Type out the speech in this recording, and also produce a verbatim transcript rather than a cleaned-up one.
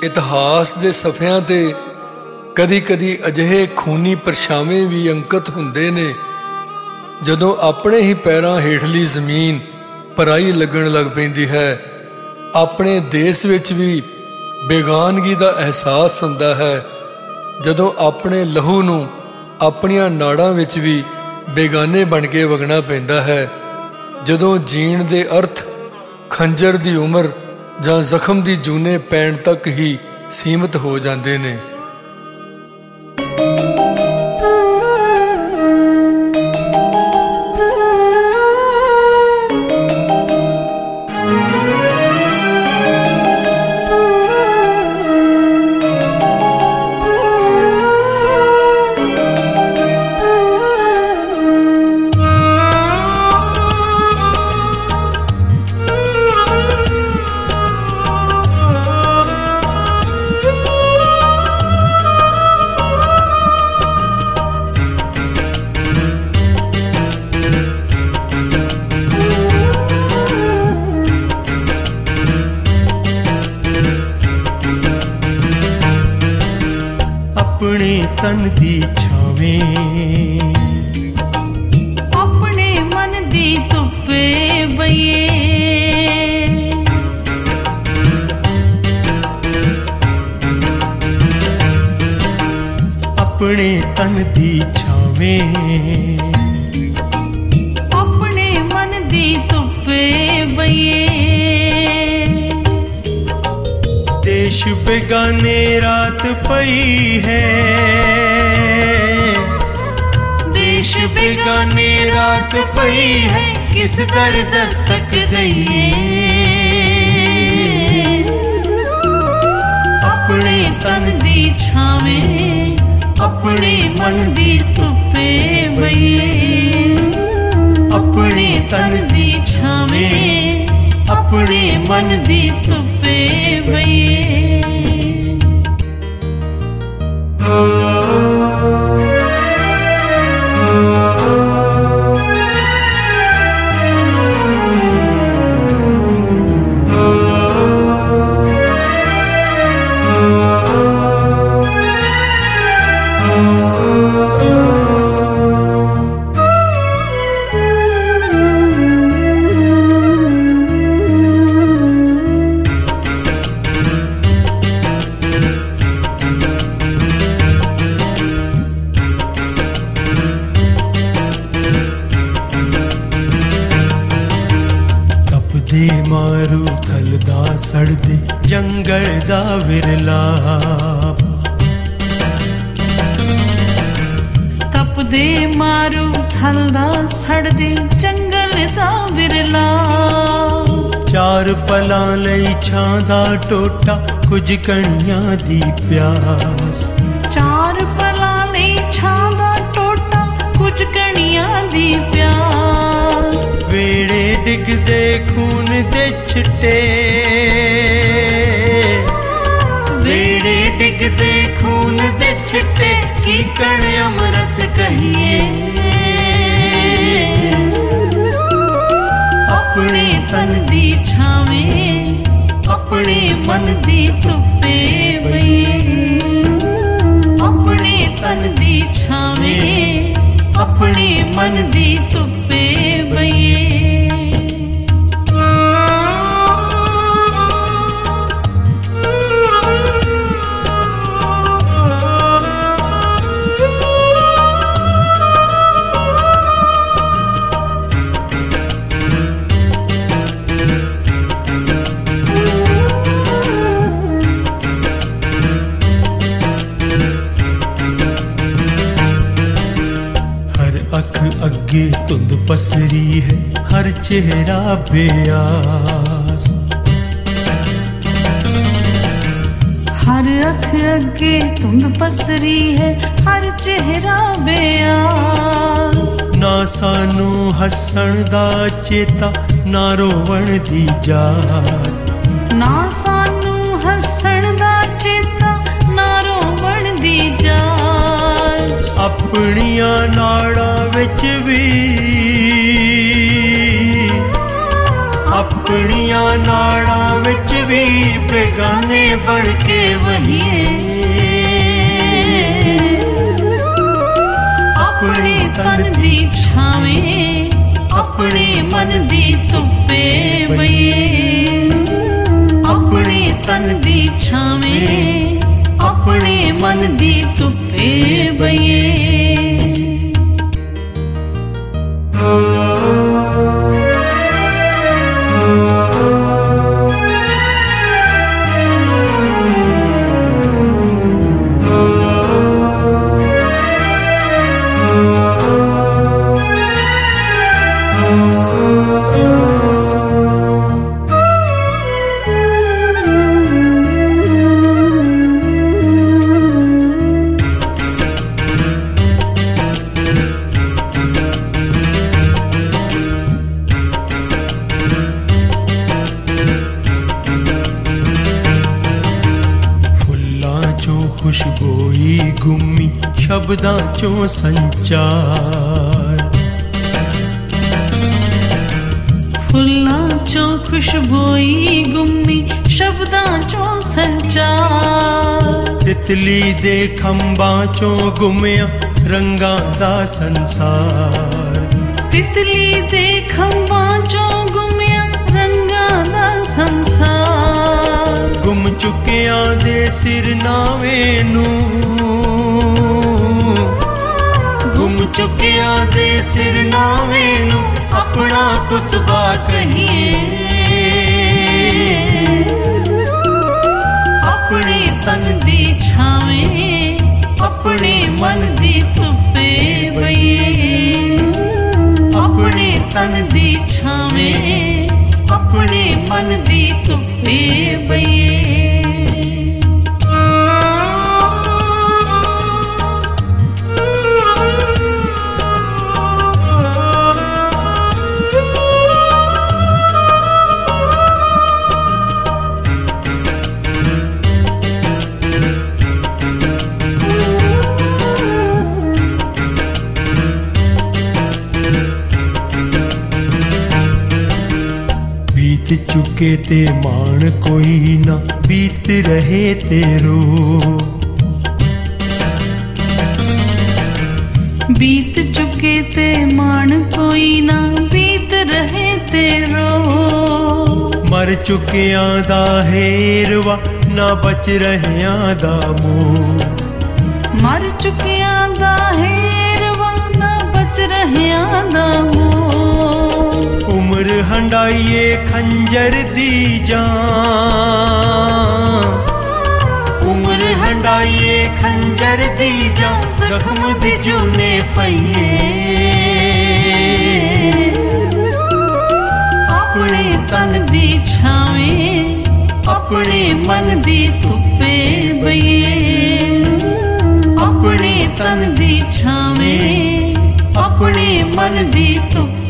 इतिहास के सफ़ियां ते कदी कदी अजिहे खूनी परछावें भी अंकित हुंदे ने जदों अपने ही पैरां हेठली जमीन पराई लगन लग पैंदी है। अपने देश विच भी बेगानगी का एहसास हुंदा है जदों अपने लहू नूं अपनियां नाड़ां विच भी बेगाने बन के वगना पैंदा है। जदों जीण दे अर्थ खंजर दी उम्र जां जख्म दी जूने पैण तक ही सीमित हो जाते ने। अपने तन दी छावें अपने मन दी धुप्पे बइए अपने तन दी छावें अपने मन दी धुप्पे बइए देश बेगाने रात पई है देश बेगाने रात पई है किस दर दस्तक दइए अपने तन दी छावें अपने मन दी धुप्पे बइए अपने तन दी छावें अपने मन दी धुप्पे बइए। मारू थलदा सड़दे जंगल दा विरलाप तपदे मारू थलदा सड़दे जंगल दा विरलाप चार पलां लई छां दा टोटा कुछ कणियां दी प्यास चार पलां लई छां दा टोटा कुछ कणियां दी प्यास वेड़े डिगदे खून दे छिट्टे वेड़े डिगदे खून दे छिट्टे की कण अमृत कहिए अपने तन दी छावें अपने मन दी धुप्पे बइए अपने तन दी छावें अपने मन दी धुप्पे बइए। अख अगे धुंध पसरी है हर चेहरा बेआस हर अख अगे धुंध पसरी है हर चेहरा बेआस ना सानू हसण दा चेता ना रोवण दी जात ना सानू हसण दा चेता ना रोवण दी जात अपनियां नाड़ा विच भी अपनियां नाड़ा विच भी बेगाने बढ़ के वहिए अपने तन दी छावें अपने मन दी धुप्पे बहिए अपने तन दी छावें अपने मन दी धुप्पे बहिए। खुशबोई गुम्मी शब्दां चों संचार फुल्लां चों खुशबोई गुम्मी शब्दां चों संचार तितली दे खंबां चों गुम्मिया रंगां दा संसार तितली दे खंबां चों गुम्मिया रंगां दा संसार गुम चुकिया दे सिरनावे नू गुम चुकिया दे सिरनावे नू अपना कुतबा कहिए अपने तन दी छावें अपने मन दी धुप्पे बहिए अपने तन दी छावें अपने मन दी धुप्पे बहिए। बीत चुके ते मान कोई ना बीत रहे तेरो बीत चुके ते मान कोई ना बीत रहे तेरो मर चुकिया दा हेरवा ना बच रहिया दा मोह मर चुकिया दा हेरवा ना बच रहिया दा मोह उम्र हंडाइए खंजर दी जान उम्र हंडाइए खंजर दी जान जख्म दी जूने पइए अपने तन दी छावें अपने मन दी धुप्पे बहिए अपने तन दी छावें अपने मन दी धुप्पे